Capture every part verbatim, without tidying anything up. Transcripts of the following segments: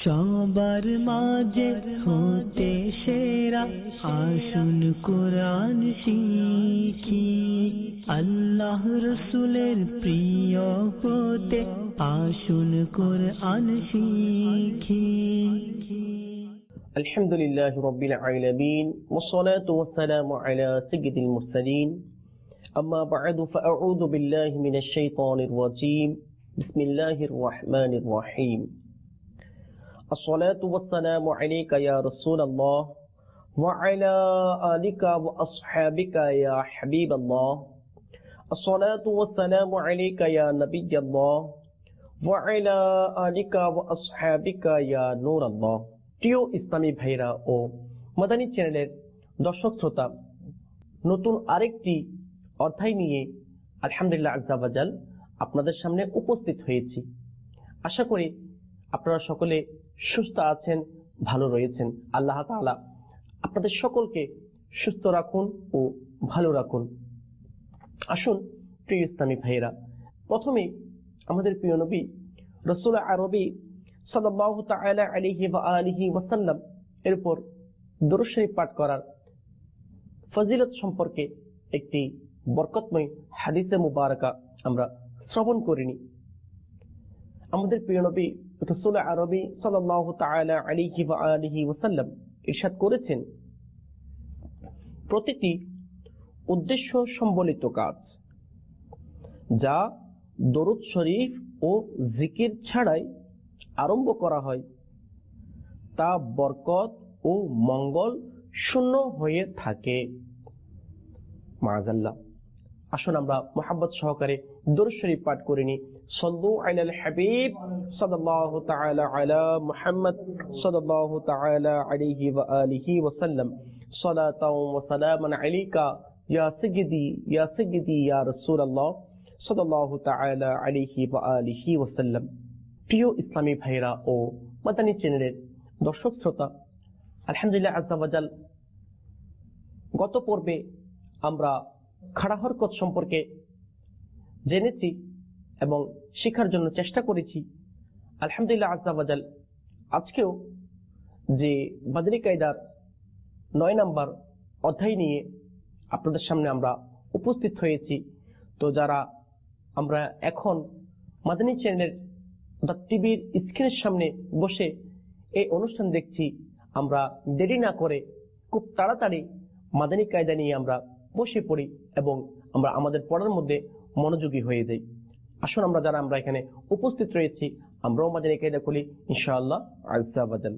সবার মাঝে হতে সেরা আসুন কোরআন শিখি, আল্লাহ রসুলের প্রিয় হতে আসুন কোরআন শিখি। আলহামদুলিল্লাহি রাব্বিল আলামিন ওয়াসসালাতু ওয়াসসালামু আলা সাইয়্যিদিল মুরসালিন, আম্মা বা'দু ফাআউযু বিল্লাহি মিনাশ শাইতানির রাজীম। বিসমিল্লাহির রাহমানির রাহিম। আসসালাতু ওয়াসসালামু আলাইকা ইয়া রাসূলাল্লাহ ওয়া আলা আলিকা ওয়া আসহাবিকা ইয়া হাবিবাল্লাহ। আসসালাতু ওয়াসসালামু আলাইকা ইয়া নাবিয়্যাল্লাহ ওয়া আলা আলিকা ওয়া আসহাবিকা ইয়া নূরাল্লাহ। প্রিয় ইসলামী ভাইরা ও মাদানী চ্যানেলের দর্শক শ্রোতা, নতুন আরেকটি অধ্যায় নিয়ে আলহামদুলিল্লাহ আযজা ওয়া জাল আপনাদের সামনে উপস্থিত হয়েছি। আশা করি আপনারা সকলে সুস্থ আছেন, ভালো রয়েছেন। আল্লাহ তাআলা আপনাদের সকলকে সুস্থ রাখুন ও ভালো রাখুন। আসুন প্রিয় ইসলামী ভাইরা, প্রথমে আমাদের প্রিয় নবী রাসূল আরবি সাল্লাল্লাহু তাআলা আলাইহি ওয়া আলিহি ওয়াসাল্লাম এর উপর দরুদ শরীফ পাঠ করার ফজিলত সম্পর্কে একটি বরকতময় হাদিসে মুবারাকা আমরা শ্রবণ করিনি। আমাদের প্রিয় নবী রাসূল আরবি সাল্লাল্লাহু তাআলা আলাইহি ওয়া আলিহি ওয়াসাল্লাম ইরশাদ করেছেন, প্রতিটি উদ্দেশ্য সম্বলিত কাজ যা দরুদ শরীফ ও জিকির ছাড়াই আরম্ভ করা হয় তা বরকত ও মঙ্গল শূন্য হয়ে থাকে। মাআযাল্লাহ। আসুন আমরা মুহাব্বত সহকারে দরুদ শরীফ পাঠ করিনি। সাল্লু আলাল হাবিব সাল্লাল্লাহু তাআলা আলা মুহাম্মদ সাল্লাল্লাহু তাআলা আলাইহি ওয়া আলিহি ওয়া সাল্লাম। সালাতাও ওয়া সালামান আলাইকা ইয়া সাইয়্যিদি ইয়া সাইয়্যিদি ইয়া রাসূলুল্লাহ সাল্লাল্লাহু তাআলা আলাইহি ওয়া আলিহি ওয়া সাল্লাম। প্রিয় ইসলামী ভাইরা ও মাদানী চ্যানেলের দর্শক শ্রোতা, আলহামদুলিল্লাহ আযজা ওয়া জাল গত পর্বে আমরা খাড়া হরকত সম্পর্কে জেনেছি এবং শেখার জন্য চেষ্টা করেছি। আলহামদুলিল্লাহ আযজা ওয়া জাল আজকেও যে বাদরি কায়দার নয় নম্বর অধ্যায় নিয়ে আপনাদের সামনে আমরা উপস্থিত হয়েছি। তো যারা আমরা এখন মাদানী চ্যানেলের টিভির স্ক্রিনের সামনে বসে এই অনুষ্ঠান দেখছি, আমরা দেরি না করে খুব তাড়াতাড়ি মাদানী কায়দা নিয়ে আমরা বসে পড়ি এবং আমরা আমাদের পড়ার মধ্যে মনোযোগী হয়ে যাই। আসুন আমরা যারা আমরা এখানে উপস্থিত রয়েছি আমরাও মাদানী কায়দা খুলি ইনশাআল্লাহ আযজা ওয়া জাল।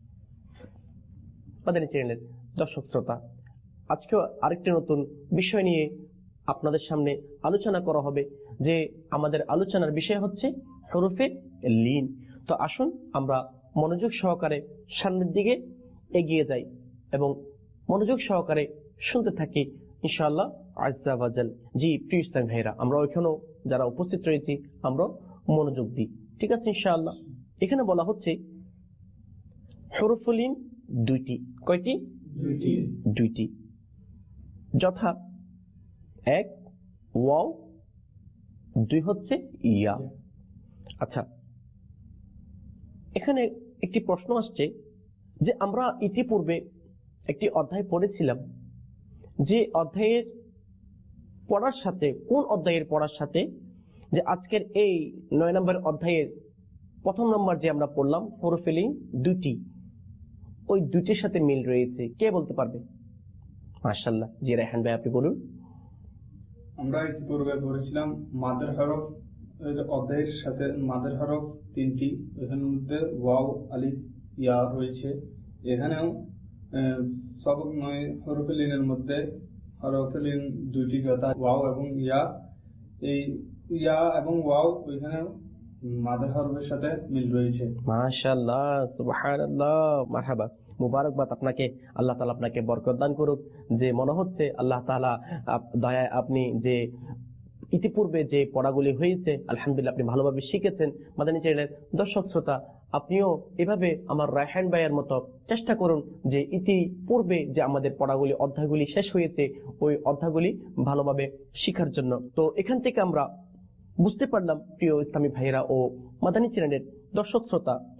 মাদানী চ্যানেলের দর্শক শ্রোতা, আজকে আরেকটি নতুন বিষয় নিয়ে আপনাদের সামনে আলোচনা করা হবে, যে আমাদের আলোচনার বিষয় হচ্ছে হরফে লিন। তো আসুন আমরা মনোযোগ সহকারে সামনের দিকে এগিয়ে যাই এবং মনোযোগ সহকারে শুনতে থাকি ইনশাআল্লাহ আযজা ওয়া জাল। জি প্রিয় ইসলামী ভাইরা, আমরা ওইখানেও যারা উপস্থিত রয়েছি আমরা মনোযোগ দিই, ঠিক আছে ইনশাআল্লাহ। এখানে বলা হচ্ছে হরফে লিন দুইটি। কয়টি? দুইটি। দুইটি যথা এক ওয়াও, দুই হচ্ছে ইয়া। আচ্ছা, এখানে একটি প্রশ্ন আসছে যে আমরা ইতিপূর্বে একটি অধ্যায় পড়েছিলাম, যে অধ্যায়ের পড়ার সাথে কোন অধ্যায়ের পড়ার সাথে যে আজকের এই নয় নম্বর অধ্যায়ের প্রথম নম্বর যে আমরা পড়লাম হরফে লিন দুটি, ওই দুটির সাথে মিল রয়েছে। কে বলতে পারবে? মাশাআল্লাহ। জি রায়হান ভাই আপনি বলুন। আমরা ইতিপূর্বে পড়েছিলাম মাদের হরফ অধ্যায়ের সাথে মাদের হরফ তিনটি, এখানের মধ্যে ওয়াও, আলিফ, ইয়া রয়েছে। এখানেও সব নয় হরফে লিনের মধ্যে হরফে লিন দুইটি যথা ওয়াও এবং ইয়া। এই ইয়া এবং ওয়াও ওইখানেও মাদের হরফের সাথে মিল রয়েছে। মাশাআল্লাহ, সুবহানাল্লাহ, মারহাবা, মুবারকবাদ আপনাকে। আল্লাহ তাআলা আপনাকে বরকত দান করুক। যে মনে হচ্ছে আল্লাহ তাআলা দয়ায় আপনি যে ইতিপূর্বে যে পড়াগুলি হয়েছে আলহামদুলিল্লাহ আপনি ভালোভাবে শিখেছেন। মাদানী চ্যানেলের দর্শক শ্রোতা, আপনিও এভাবে আমার রায়হান ভাইয়ের মতো চেষ্টা করুন যে ইতিপূর্বে যে আমাদের পড়াগুলি অধ্যায়গুলি শেষ হয়েছে ওই অধ্যায়গুলি ভালোভাবে শিখার জন্য। তো এখান থেকে আমরা বুঝতে পারলাম প্রিয় ইসলামী ভাইয়েরা ও মাদানী চ্যানেলের দর্শক শ্রোতা,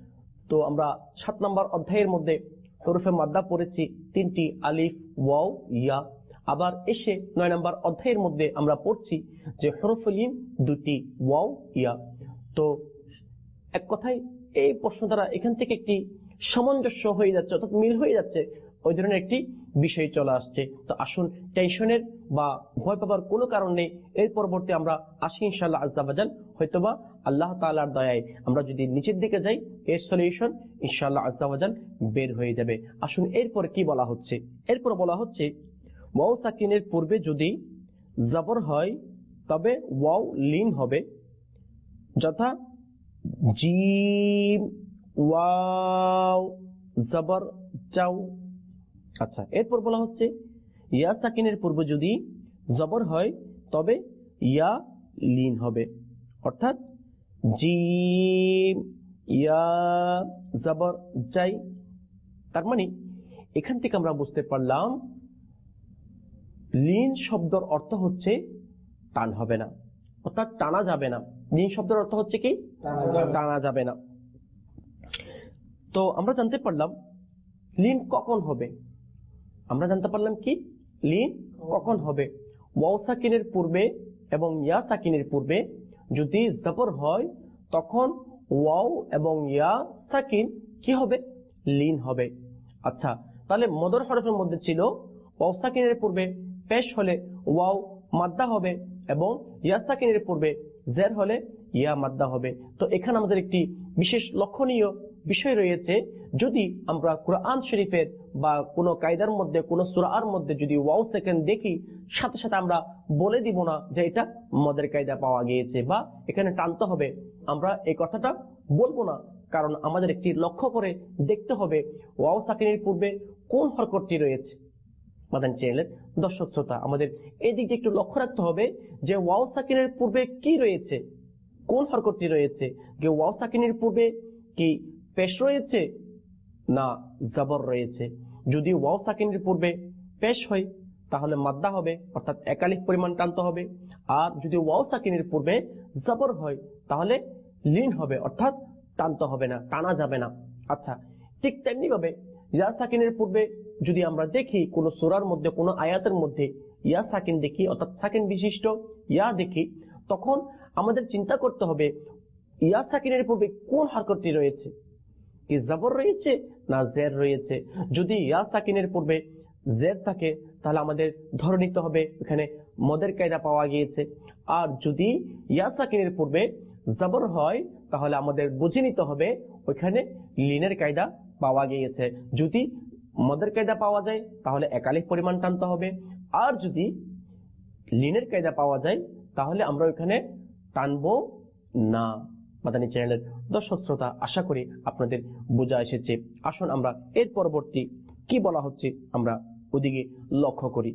তো আমরা সাত নম্বর অধ্যায়ের মধ্যে হরফে মাদ্দা পড়েছি তিনটি, আলিফ, ওয়াও, ইয়া। আবার এসে নয় নম্বর অধ্যায়ের মধ্যে আমরা পড়ছি যে হরফে লিন দুটি, ওয়াও, ইয়া। তো এক কথায় এই প্রশ্ন দ্বারা এখান থেকে একটি সামঞ্জস্য হয়ে যাচ্ছে, অর্থাৎ মিল হয়ে যাচ্ছে, ওই ধরনের একটি বিষয় চলে আসছে। তো আসুন টেনশনের বা ভয় পাবার কোনো কারণ নেই। এর পরবর্তী আমরা আসি ইনশাআল্লাহ আজ্জা ওয়াজাল, হয়তোবা আল্লাহ তাআলার দয়ায় আমরা যদি নিচের দিকে যাই এর সলিউশন ইনশাআল্লাহ আজ্জা ওয়াজাল বের হয়ে যাবে। আসুন এরপর কি বলা হচ্ছে, এরপর বলা হচ্ছে ওয়াও সাকিনের পূর্বে যদি জবর হয় তবে ওয়াও লিন হবে, যথা জিম, ওয়াও, জবর, যাও। আচ্ছা, এরপর বলা হচ্ছে ইয়া সাকিনের পূর্বে যদি জবর হয় তবে ইয়া লিন হবে, অর্থাৎ জিম, ইয়া, জবর, যাই। তার মানে এখান থেকে আমরা বুঝতে পারলাম লিন শব্দের অর্থ হচ্ছে টান হবে না, অর্থাৎ টানা যাবে না। লিন শব্দের অর্থ হচ্ছে কি? টানা যাবে না। তো আমরা জানতে পারলাম লিন কখন হবে, আমরা জানতে পারলাম কি লিন কখন হবে। ওয়াও সাকিনের পূর্বে এবং ইয়া সাকিনের পূর্বে যদি জবর হয় তখন ওয়াও এবং ইয়া সাকিন কি হবে? লিন হবে। আচ্ছা, তাহলে মদর হরফের মধ্যে ছিল ওয়াও সাকিনের পূর্বে পেশ হলে ওয়াও মাদ্দা হবে এবং ইয়া সাকিনের পূর্বে জের হলে ইয়া মাদ্দা হবে। তো এখানে আমাদের একটি বিশেষ লক্ষণীয় বিষয় রয়েছে, যদি আমরা কুরআন শরীফের বা কোনো কায়দার মধ্যে কোনো সূরার মধ্যে যদি ওয়াও সেকেন্ড দেখি, সাথে সাথে আমরা বলে দিব না যে এটা মদের কায়দা পাওয়া গিয়েছে বা এখানে টানতে হবে, আমরা এই কথাটা বলবো না। কারণ আমাদের একটি লক্ষ্য করে দেখতে হবে ওয়াও সাকিনের পূর্বে কোন হরকতটি রয়েছে। মাদানী চ্যানেলের দর্শক শ্রোতা, আমাদের এই দিকটা একটু লক্ষ্য রাখতে হবে যে ওয়াও সাকিনের পূর্বে কি রয়েছে, কোন হরকতটি রয়েছে। যে ওয়াও সাকিনের পূর্বে কি পেশ রয়েছে না জবর রয়েছে। যদি ওয়াও সাকিনের পূর্বে পেশ হয় তাহলে মাদ্দা হবে, অর্থাৎ একালিফ পরিমাণ টানতে হবে। আর যদি ওয়াও সাকিনের পূর্বে জবর হয় তাহলে লিন হবে, অর্থাৎ টানতে হবে না, টানা যাবে না। আচ্ছা, ঠিক তেমনি ভাবে ইয়া সাকিনের পূর্বে যদি আমরা দেখি কোন সূরার মধ্যে কোন আয়াতের মধ্যে ইয়া সাকিন দেখি, অর্থাৎ সাকিন বিশিষ্ট ইয়া দেখি, তখন আমাদের চিন্তা করতে হবে ইয়া সাকিনের পূর্বে কোন হরকতটি রয়েছে, কি জবর রয়েছে না জের রয়েছে। যদি ইয়া সাকিনের পূর্বে জের থাকে তাহলে আমাদের ধরে নিতে হবে এখানে মদের কায়দা পাওয়া গিয়েছে। আর যদি ইয়া সাকিনের পূর্বে জবর হয় তাহলে আমাদের বুঝে নিতে হবে ওইখানে লিনের কায়দা পাওয়া গিয়েছে। যদি মদের কায়দা পাওয়া যায় তাহলে একালিফ পরিমাণ টানতে হবে, আর যদি লিনের কায়দা পাওয়া যায় তাহলে আমরা ওইখানে টানবো না। মাদানী চ্যানেলের দর্শক শ্রোতা, আশা করি আপনাদের বোঝা এসেছে। আসুন আমরা এর পরবর্তী কি বলা হচ্ছে আমরা ওদিকে লক্ষ্য করি।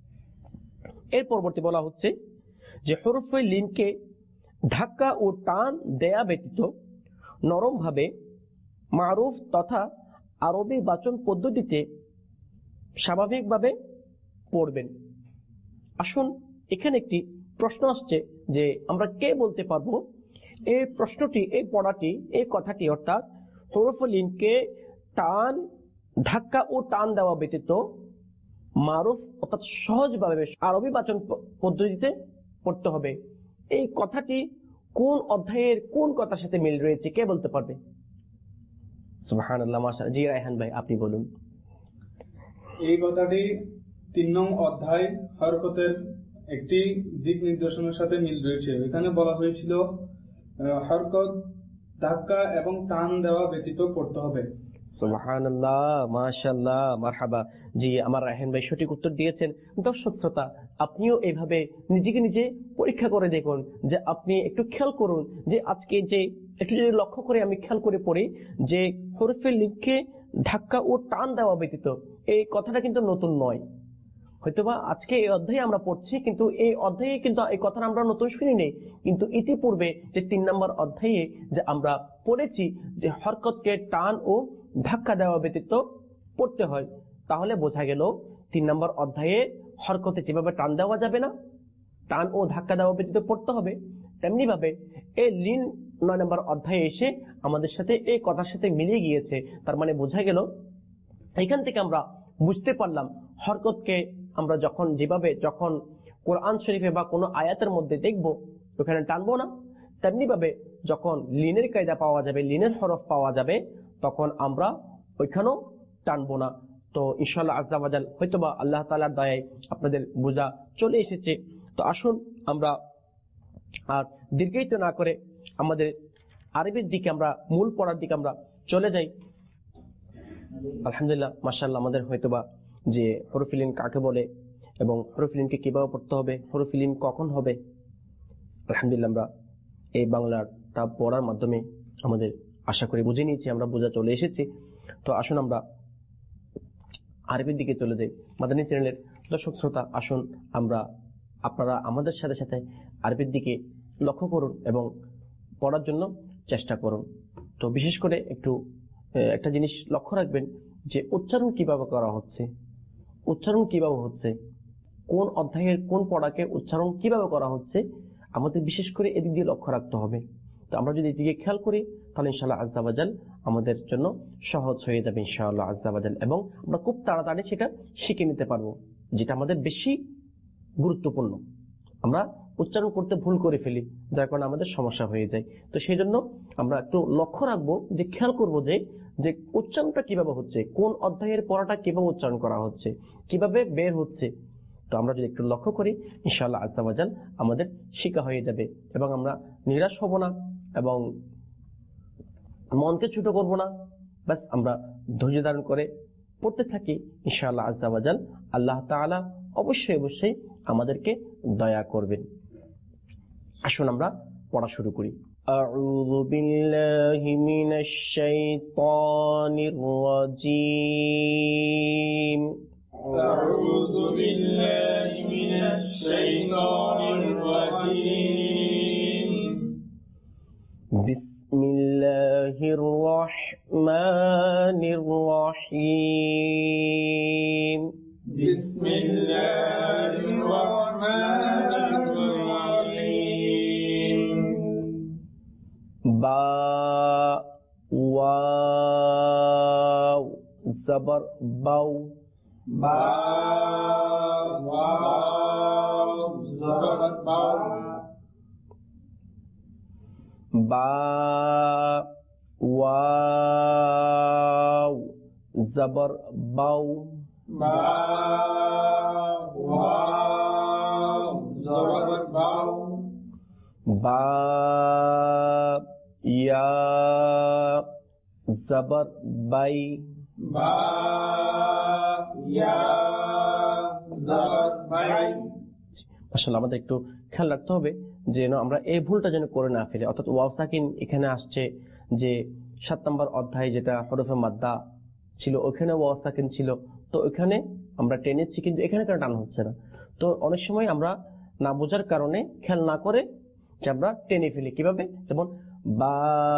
এর পরবর্তী বলা হচ্ছে যে হরফে লিনকে ধাক্কা ও টান দেয়া ব্যতীত নরম ভাবে মারুফ তথা আরবি বাচন পদ্ধতিতে স্বাভাবিকভাবে পড়বেন। আসুন এখানে একটি প্রশ্ন আসছে যে আমরা কে বলতে পারবো এই প্রশ্নটি, এই পড়াটি, এই কথাটি, অর্থাৎ হরফে লিনকে টান, ধাক্কা ও টান দেওয়া ব্যতীত মারুফ অর্থাৎ সহজভাবে আরবি বাচন পদ্ধতিতে পড়তে হবে, এই কথাটি কোন অধ্যায়ের কোন কথার সাথে মিল রয়েছে, কে বলতে পারবে? সুবহানাল্লাহ, মাশাআল্লাহ। জি রায়হান ভাই, আপনি বলুন। এই কথাটি তিন নং অধ্যায় হরকতের একটি দিক নির্দেশনার সাথে মিল রয়েছে। এখানে বলা হয়েছিল হরকত ধাক্কা এবং টান দেওয়া ব্যতীত পড়তে হবে। সুবহানাল্লাহ, মাশাআল্লাহ, মারহাবা। জি, আমার রায়হান ভাই সঠিক উত্তর দিয়েছেন। দর্শক শ্রোতা, আপনিও এইভাবে নিজেকে নিজে পরীক্ষা করে দেখুন, যে আপনি একটু খেয়াল করুন যে আজকে যে একটু যদি লক্ষ্য করে আমি খেয়াল করে পড়ি যে হরফে লিনকে ধাক্কা ও টান দেওয়া ব্যতীত, এই কথাটা কিন্তু নতুন নয়। হয়তোবা আজকে এই অধ্যায়ে আমরা পড়ছি, কিন্তু এই অধ্যায়ে কিন্তু এই কথাটা আমরা নতুন শুনি নেই। কিন্তু ইতিপূর্বে যে তিন নম্বর অধ্যায়ে যে আমরা পড়েছি যে হরকতকে টান ও ধাক্কা দেওয়া ব্যতীত পড়তে হয়, তাহলে বোঝা গেল তিন নম্বর অধ্যায়ে হরকতে যেভাবে টান দেওয়া যাবে না, টান ও ধাক্কা দেওয়া ব্যতীত পড়তে হবে, তেমনি ভাবে এই লিন নয় নম্বর অধ্যায়ে এসে আমাদের সাথে এই কথার সাথে মিলিয়ে গিয়েছে। তার মানে বোঝা গেল, এখান থেকে আমরা বুঝতে পারলাম হরকতকে আমরা যখন যেভাবে যখন কোরআন শরীফে বা কোনো আয়াতের মধ্যে দেখবো ওখানে টানবো না, তেমনি ভাবে যখন লিনের কায়দা পাওয়া যাবে, লিনের হরফ পাওয়া যাবে, তখন আমরা ওইখানেও টানবো না। তো ইনশাআল্লাহ আজ্জা ওয়া জাল হয়তোবা আল্লাহ তাআলার দয়ায় আপনাদের বোঝা চলে এসেছে। তো আসুন আমরা আর দীর্ঘায়িত না করে আমাদের আরবির দিকে, আমরা মূল পড়ার দিকে আমরা চলে যাই। আলহামদুলিল্লাহ, মাশাআল্লাহ, আমাদের হয়তোবা যে হরফে লিন কাকে বলে এবং হরফে লিনকে কিভাবে পড়তে হবে, হরফে লিন কখন হবে, আলহামদুলিল্লাহ আমরা এই বাংলার তা পড়ার মাধ্যমে আমাদের আশা করি বুঝে নিয়েছি, আমরা বোঝা চলে এসেছি। তো আসুন আমরা আরবির দিকে চলে যাই। মাদানী চ্যানেলের দর্শক শ্রোতা, আসুন আমরা আপনারা আমাদের সাথে সাথে আরবির দিকে লক্ষ্য করুন এবং পড়ার জন্য চেষ্টা করুন। তো বিশেষ করে একটু একটা জিনিস লক্ষ্য রাখবেন যে উচ্চারণ কিভাবে করা হচ্ছে, উচ্চারণ কিভাবে হচ্ছে, কোন অধ্যায়ের কোন পড়াকে উচ্চারণ কিভাবে করা হচ্ছে, আমাদের বিশেষ করে এদিক দিয়ে লক্ষ্য রাখতে হবে। তো আমরা যদি এদিকে খেয়াল করি তাহলে ইনশাআল্লাহ আজ্জা ওয়া জাল আমাদের জন্য সহজ হয়ে যাবে ইনশাআল্লাহ আজ্জা ওয়া জাল, এবং আমরা খুব তাড়াতাড়ি সেটা শিখে নিতে পারবো, যেটা আমাদের বেশি গুরুত্বপূর্ণ। আমরা উচ্চারণ করতে ভুল করে ফেলি, যার কারণে আমাদের সমস্যা হয়ে যায়। তো সেই জন্য আমরা একটু লক্ষ্য রাখবো, যে খেয়াল করবো যে যে উচ্চারণটা কিভাবে হচ্ছে, কোন অধ্যায়ের পড়াটা কিভাবে উচ্চারণ করা হচ্ছে, কিভাবে বের হচ্ছে। তো আমরা যদি একটু লক্ষ্য করি ইনশাআল্লাহ আজ্জা ওয়া জাল আমাদের শিক্ষা হয়ে যাবে, এবং আমরা নিরাশ হব না এবং মনকে ছোট করব না। বাস আমরা ধৈর্য ধারণ করে পড়তে থাকি, ইনশাআল্লাহ আজ্জা ওয়া জাল আল্লাহ তাআলা অবশ্যই অবশ্যই আমাদেরকে দয়া করবেন। আসুন আমরা পড়া শুরু করি। আউযু বিল্লাহি মিনাশ শাইতানির রাজীম। আউযু বিল্লাহি মিনাশ শাইতানির রাজীম। বিসমিল্লাহির রাহমানির রাহিম। বিসমিল্লাহির রাহমানির রাহিম। বা ওয়াও জবর বাউ। বা ওয়াও জবর বাউ। বা ওয়াও জবর বাউ। বা ওয়াও জবর বাউ। বা ইয়া জবর বাই। বা ইয়া জবর বাই। আসলে আমাদের একটু খেয়াল রাখতে হবে যেন আমরা এই ভুলটা যেন করে না ফেলি। অর্থাৎ ওয়াও সাকিন এখানে আসছে, যে সাত নম্বর অধ্যায় যেটা হরফে মাদ্দা ছিল ওখানে ওয়াও সাকিন ছিল, তো ওখানে আমরা টেনেছি, কিন্তু এখানে কেন টান হচ্ছে না? তো অনেক সময় আমরা না বোঝার কারণে খেয়াল না করে যে আমরা টেনে ফেলি। কিভাবে? যেমন বা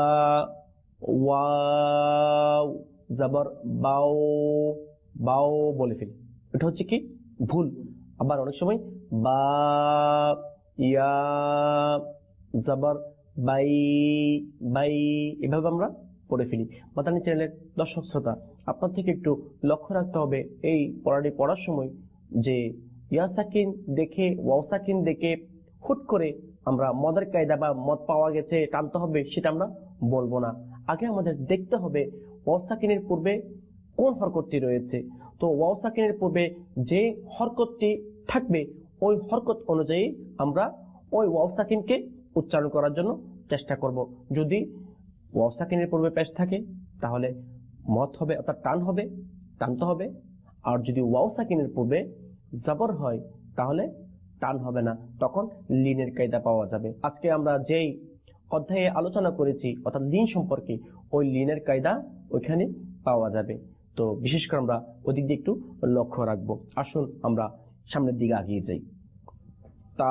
ওয়াও জবর বাও, বাও বলে ফেলি, এটা হচ্ছে কি ভুল। আবার অনেক সময় বা ইয়া জবর বাই, বাই এভাবে আমরা পড়ে ফেলি। মাদানী চ্যানেলের দর্শক শ্রোতা, আপনার থেকে একটু লক্ষ্য রাখতে হবে এই পড়াটি পড়ার সময় যে ইয়া সাকিন দেখে ওয়াও সাকিন দেখে হুট করে আমরা মদের কায়দা বা মদ পাওয়া গেছে টানতে হবে সেটা আমরা বলবো না। আগে আমাদের দেখতে হবে ওয়াও সাকিনের পূর্বে কোন হরকতটি রয়েছে। তো ওয়াও সাকিনের পূর্বে যে হরকতটি থাকবে ওই হরকত অনুযায়ী আমরা ওই ওয়াও সাকিনকে উচ্চারণ করার জন্য চেষ্টা করব। যদি ওয়াও সাকিনের পূর্বে পেশ থাকে তাহলে মদ হবে, অর্থাৎ টান হবে, টানতে হবে। আর যদি ওয়াও সাকিনের পূর্বে জবর হয় তাহলে টান হবে না, তখন লিনের কায়দা পাওয়া যাবে। আজকে আমরা যেই অধ্যায়ে আলোচনা করেছি অর্থাৎ লিন সম্পর্কে, ওই লিনের কায়দা ওইখানে পাওয়া যাবে। তো বিশেষ করে আমরা ওদিক দিয়ে একটু লক্ষ্য রাখবো। আসুন আমরা সামনের দিকে এগিয়ে যাই। তা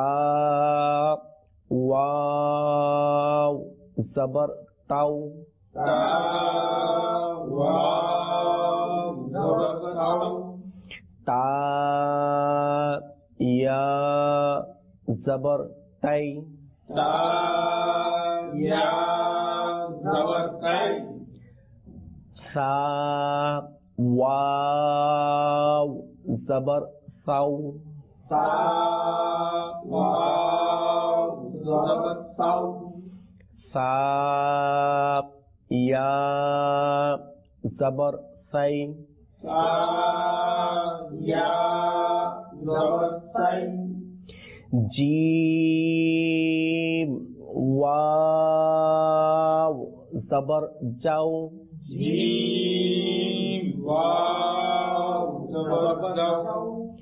ওয়াও জবর তাও। তা ওয়াও জবর তাও। তা ইয়া জবর তাই। তা ইয়া सा वाव जबर साउ सा वाव जबर साउ सा या जबर सै सा या जबर सै जीम वाव जबर जाओ जीम वाव जबर जाओ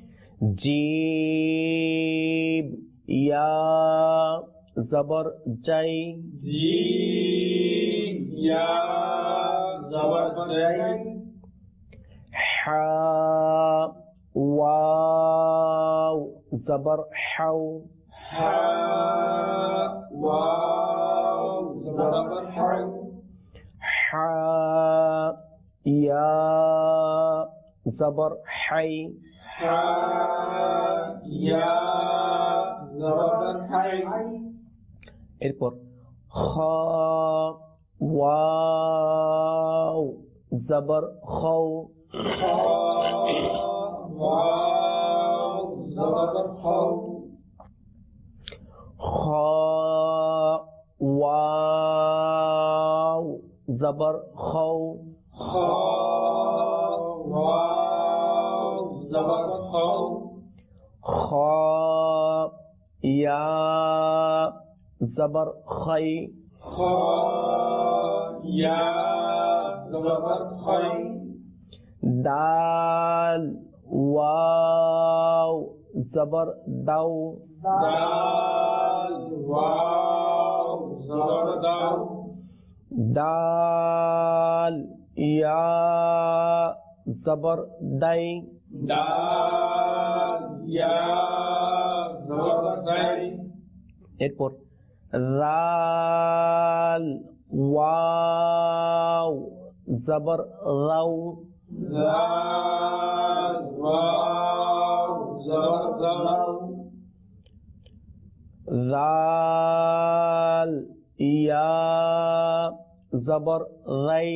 जीम या जबर जय जीम या जबर जय हा वाव जबर हाउ हा वाव जबर हाउ हा या जबर हाय हा या जबर हाय এরপর খ ওয়াও জবর খৌ খা ওয়াও জবর খাও খ ওয়াও জবর খৌ খা ওয়াও জবর খাও খ ইয়া জবর খৈ খা ইয়া জবর খাই দাল ওয়াও জবর দাও দাল ওয়াও জবর দাও দাল ইয়া জবর দাই দাল ইয়া জবর দাই এরপর রাল ওয়াও জবর রাও দাল ওয়াও জবর দাও রাল ইয়া জবর রাই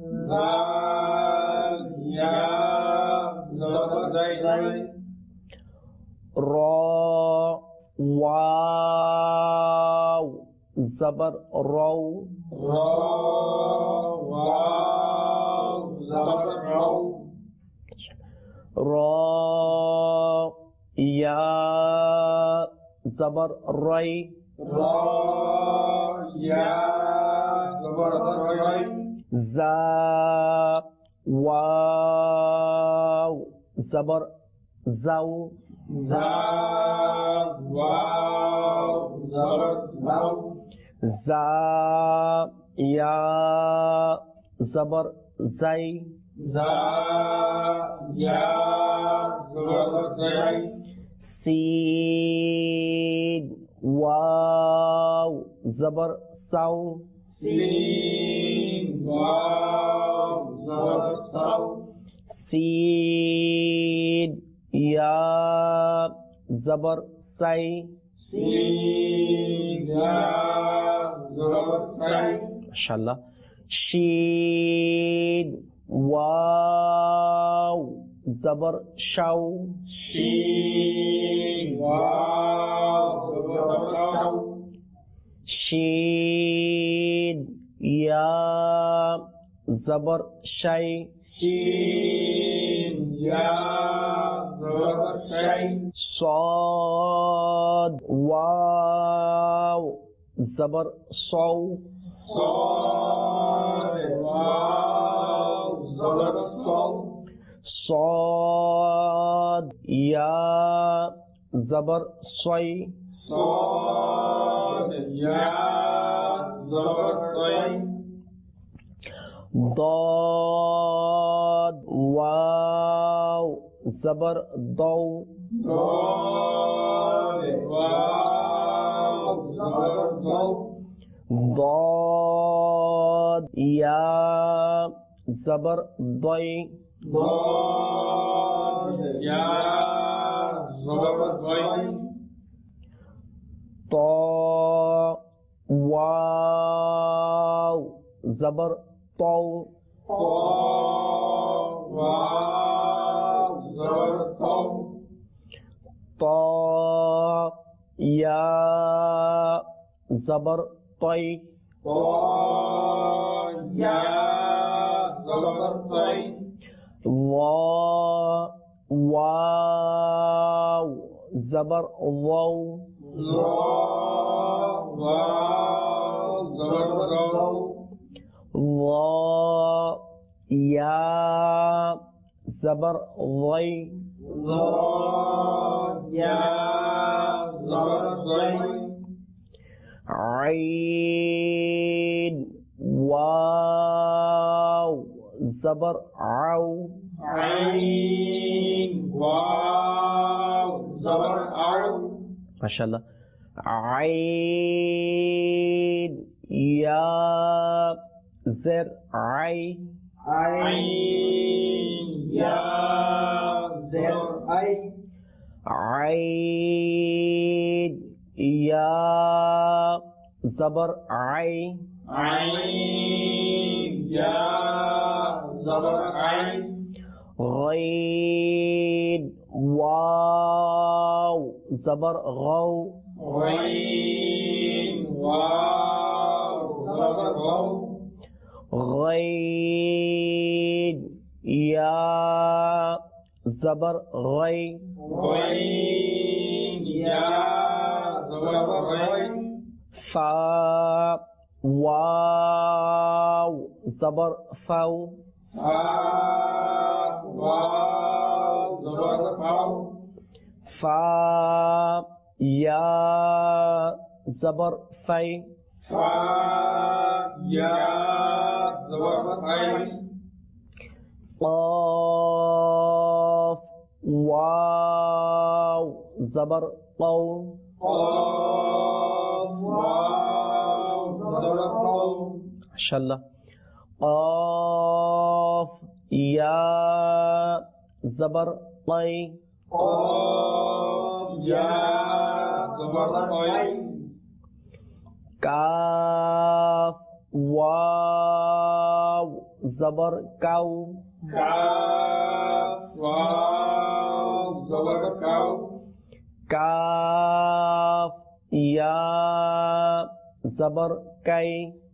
দাল ইয়া জবর দাই র ওয়াও জবর রৌ রা ওয়াও জবর রাও র ইয়া জবর রাই রা ইয়া জবর রাই জা ওয়াও জবর যাও জা ওয়াও জবর যাও জা ইয়া জবর যাই জা ইয়া জবর যাই সিন ওয়াও জবর সাও সিন ওয়াও জবর সাও সিন ইয়া জবর সাই সিন ইয়া জবর সাই মাশাআল্লাহ শিন ওয়াও জবর শাও শিন ওয়াও জবর সাও শিন ইয়া জবর শাই শিন ইয়া জবর সাই صاد واو زبر صو صاد واو زبر صو صاد يا زبر صي صاد يا زبر صي ضاد واو زبر ضو ضاد واو زبر ضو ضاد يا زبر ضي ضاد يا زبر ضي طا واو زبر طو तो या जबर तय वाव वाव जबर वाव वा या जबर वै आइन वाव जबर आव माशाल्लाह आइन या ज़ेर आई आइन या जबर आई गैन वाव जबर गौ गैन या जबर गै फा वाव जबर फाउ फा या जबर फै क़ाफ वाव जबर क़ौ माशाल्लाह क़ाफ या जबर क़ै काफ वाव जबर काउ काफ या जबर कै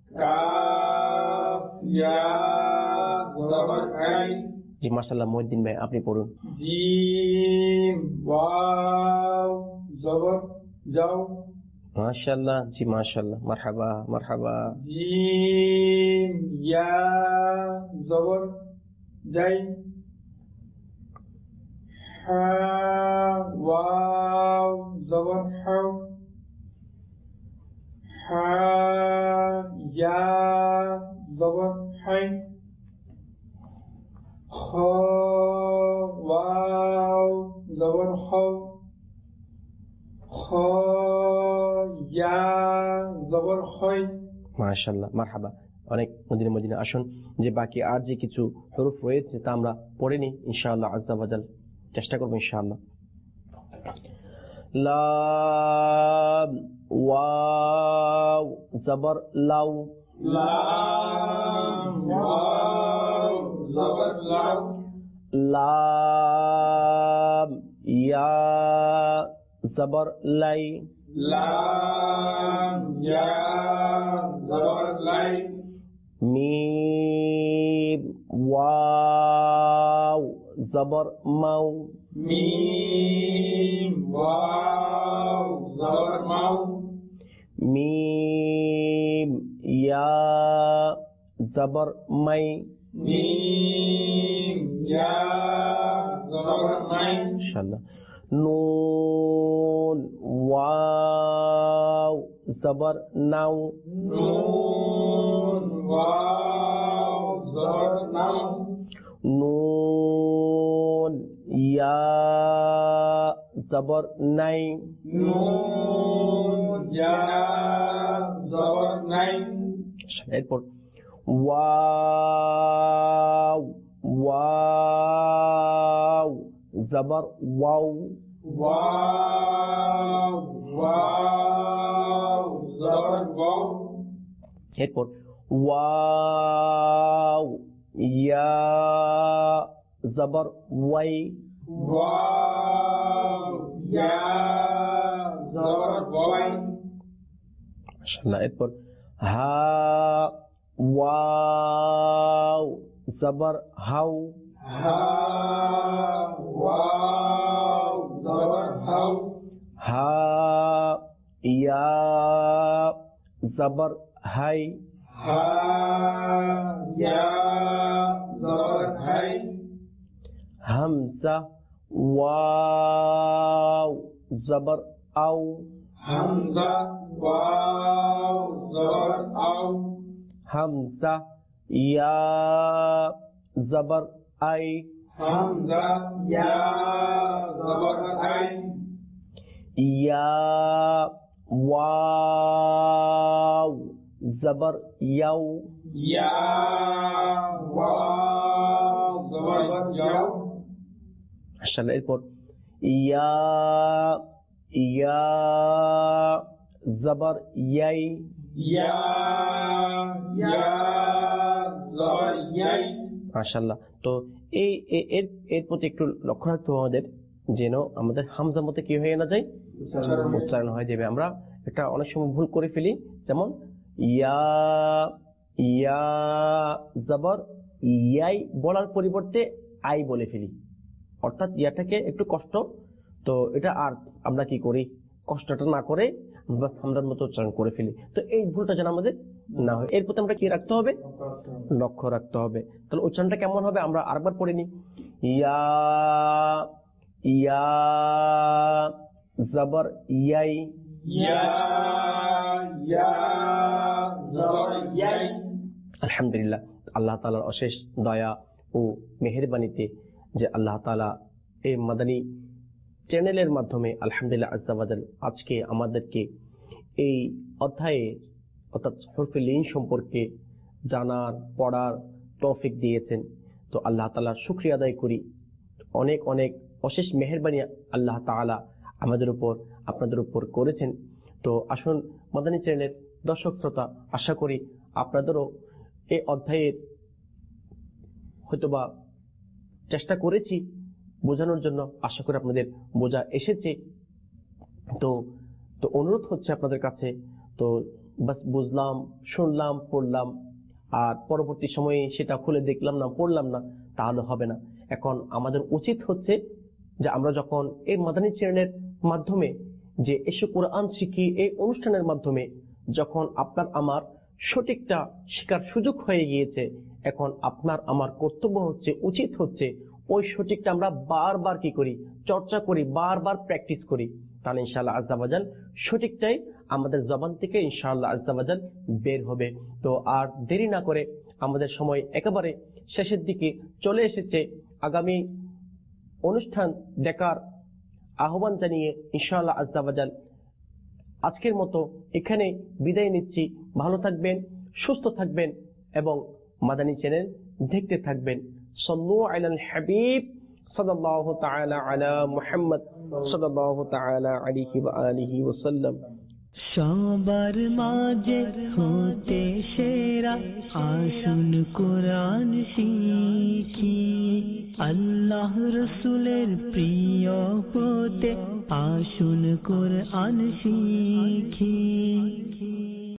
जी माशाल्लाह मोहिद्दीन भाई आपने पढ़ो जीम वाव जबर जाओ माशाल्लाह जी माशाल्लाह मरहबा मरहबा जीम या जबर जाई हा वाव जबर हाउ हा या जबर हाई खा वाव जबर खाउ खा या जबर खाई মাশাআল্লাহ মারহাবা অনেক মদিনা মদিনা আসুন যে বাকি আর যে কিছু হরফ রয়েছে তা আমরা পড়ে নিই ইনশাআল্লাহ আজ্জা ওয়াজাল চেষ্টা করব ইনশাআল্লাহ লাম ওয়াও জবর লাউ লাম ওয়াও জবর লাউ লাম ইয়া জবর লাই লাম ইয়া জবর লাই মিম ওয়াও জবর মাউ মিম ওয়াও জবর মাউ মিম ইয়া জবর মাই মিম ইয়া জবর মাই ইনশাআল্লাহ নুন ওয়াও জবর নাও নুন ওয়াও জবর নাও নুন ইয়া জবর নাই নুন ইয়া জবর নাই এরপর ওয়াও ওয়াও জবর ওয়াও ওয়াও ওয়াও জবর ওয়াও এরপর ওয়াও ইয়া জবর ওয়াই ওয়াও ইয়া জবর ওয়াই মাশাআল্লাহ এরপর হা ওয়াও জবর হাউ হা ওয়াও জবর হাউ হা ইয়া জবর হাই হা ইয়া জবর হাই হামজা ওয়াও জবর আউ হামজা ওয়াও জবর আউ হামজা ইয়া জবর আই হামজা ইয়া জবর আই ইয়া ওয়াও জবর ইয়াউ ইয়া ওয়াও জবর ইয়াউ মাশাআল্লাহ এরপর ইয়া ইয়া জবর ইয়াই ইয়া ইয়া জবর ইয়াই মাশাআল্লাহ। তো এই এ- এর এর প্রতি একটু লক্ষ্য রাখতে হবে আমাদের, যেন আমাদের হামজার মধ্যে কি হয়ে না যায়, উচ্চারণ হয়ে যাবে। আমরা এটা অনেক সময় ভুল করে ফেলি, যেমন ইয়া ইয়া জবর ইয়াই বলার পরিবর্তে আই বলে ফেলি, অর্থাৎ ইয়াটাকে একটু কষ্ট, তো এটা আর আমরা কি করি, কষ্টটা না করে বাস হামজার মতো উচ্চারণ করে ফেলি। তো এই ভুলটা যেন আমাদের না হয়, এর প্রতি আমরা কি রাখতে হবে, লক্ষ্য রাখতে হবে। তাহলে উচ্চারণটা কেমন হবে আমরা আরেকবার পড়ে নিই। ইয়া ইয়া জবর ইয়াই ইয়া ইয়া জবর ইয়াই। আলহামদুলিল্লাহ, আল্লাহ তাআলার অশেষ দয়া ও মেহেরবানিতে যে আল্লাহ তাআলা এই মাদানী চ্যানেলের মাধ্যমে আলহামদুলিল্লাহ আজ্জা ওয়া জাল আজকে আমাদেরকে এই অধ্যায়ে অর্থাৎ হরফে লিন সম্পর্কে জানার পড়ার তৌফিক দিয়েছেন। তো আল্লাহ তাআলার শুকরিয়া আদায় করি, অনেক অনেক অশেষ মেহেরবানি আল্লাহ তাআলা আমাদের উপর আপনাদের উপর করেছেন। তো আসুন মাদানী চ্যানেলের দর্শক শ্রোতা, আশা করি আপনাদেরও এই অধ্যায়ের হয়তোবা চেষ্টা করেছি বোঝানোর জন্য, আশা করি আপনাদের বোঝা এসেছে। তো তো অনুরোধ হচ্ছে আপনাদের কাছে, তো বাস বুঝলাম, শুনলাম, পড়লাম, আর পরবর্তী সময়ে সেটা খুলে দেখলাম না, পড়লাম না, তাহলে হবে না। এখন আমাদের উচিত হচ্ছে যে আমরা যখন এই মাদানী চ্যানেলের মাধ্যমে যে এসে কোরআন শিখি, এই অনুষ্ঠানের মাধ্যমে যখন আপনার আমার সঠিকটা শেখার সুযোগ হয়ে গিয়েছে, এখন আপনার আমার কর্তব্য হচ্ছে, উচিত হচ্ছে ওই সঠিকটা আমরা বারবার কি করি, চর্চা করি, বারবার প্র্যাকটিস করি। তাহলে ইনশাআল্লাহ আজ্জা ওয়া জাল সঠিকটাই আমাদের জবান থেকে ইনশাআল্লাহ আজ্জা ওয়া জাল বের হবে। তো আর দেরি না করে আমাদের সময় একেবারে শেষের দিকে চলে এসেছে। আগামী অনুষ্ঠান দেখার আহ্বান জানিয়ে ইনশাআল্লাহ আজ্জা ওয়া জাল আজকের মতো এখানে বিদায় নিচ্ছি। ভালো থাকবেন, সুস্থ থাকবেন এবং মাদানী চ্যানেল দেখতে থাকবেন। সাল্লু আলাল হাবিব সাল্লাল্লাহু তাআলা আলা মুহাম্মদ সাল্লাল্লাহু তাআলা আলাইহি ওয়া আলিহি ওয়াসাল্লাম। সবার মাঝে হতে সেরা, আসুন কোরআন শিখি। আল্লাহ রসুলের প্রিয় হতে আসুন কোরআন শিখি।